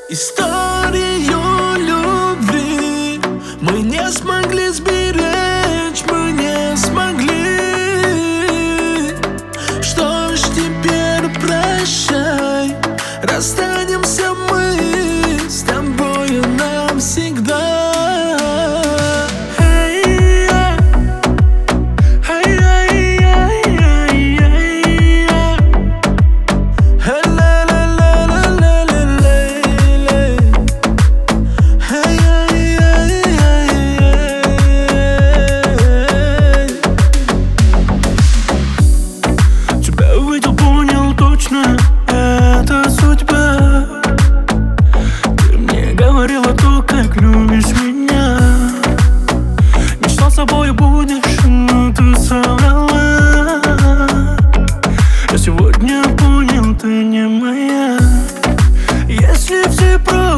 Историю любви мы не смогли сберечь, мы не смогли. Что ж теперь, прощай, расстанемся мы с тобою навсегда. Это судьба. Ты мне говорила то, как любишь меня. Мечтал с собой будешь, но ты соврала. Я сегодня понял, ты не моя. Если все про